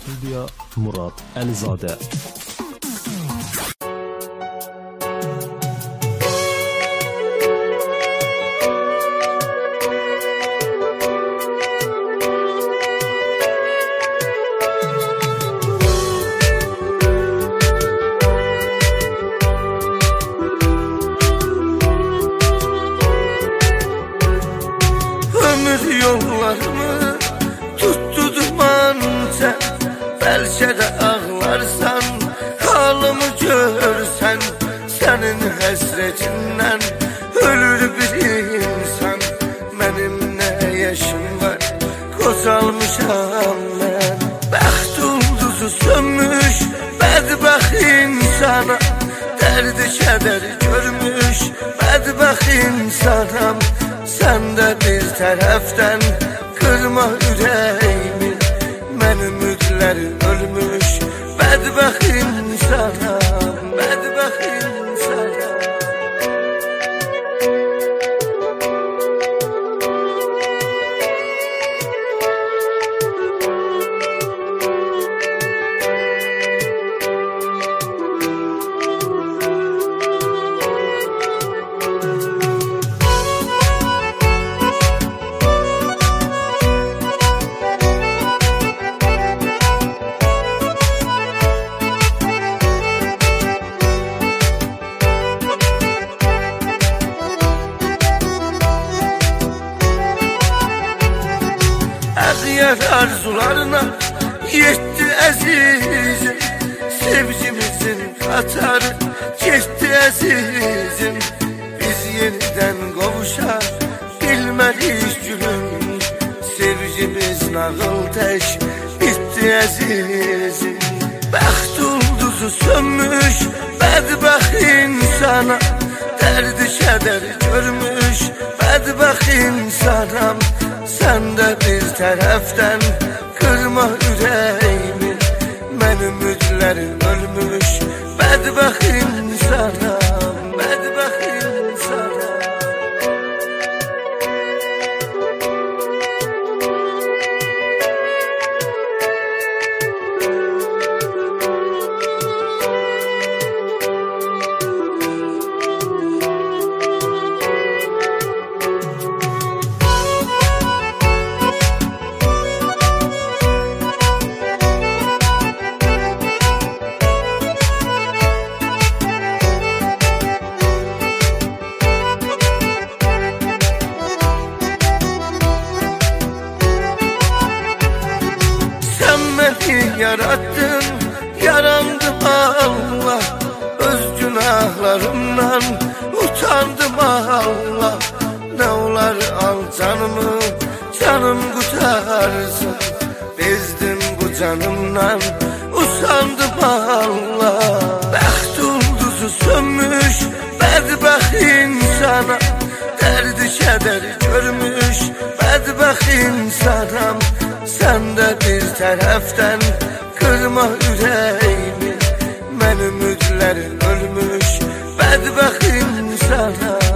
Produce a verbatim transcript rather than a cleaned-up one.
Studiya Murad Əlizadə. Ömür yollarımı tuttu duman sen, belki de ağlarsan, halımı görsen, senin hasretinden ölür bir insan. Benim ne yaşım var, kozalmışam ben. Bəxt ulduzu sönmüş bədbəxt insana, derdi keder görmüş bədbəxt insanam. Sen de bir taraftan kırma yüreğimi, ben ümitleri ölmüş bədbəxt insanam, bədbəxt insanam. Əğyər arzularına yetti əzizim, sevgimizin qatarı getdi əzizim. Biz yeniden qovuşa bilmədik gülüm, sevgimiz nağıl tək bitdi əzizim. Bəxt ulduzu sönmüş bədbəxt insana, derdi keder görmüş bədbəxt insanam. Sen de bir taraftan kırma yüreğimi, ben ümitleri ölmüş bədbəxt insanam, bədbəxt insanam. Beni yarattın, yarandım Allah, öz günahlarımdan utandım Allah. Ne olar al canımı, canım kurtarsın, bezdim bu canımdan, usandım Allah. Bəxt ulduzu sönmüş bədbəxt insana, derdi keder görmüş bədbəxt insanam. Sen de bir taraftan kırma yüreğimi, ben ümitleri ölmüş bədbəxt insanam.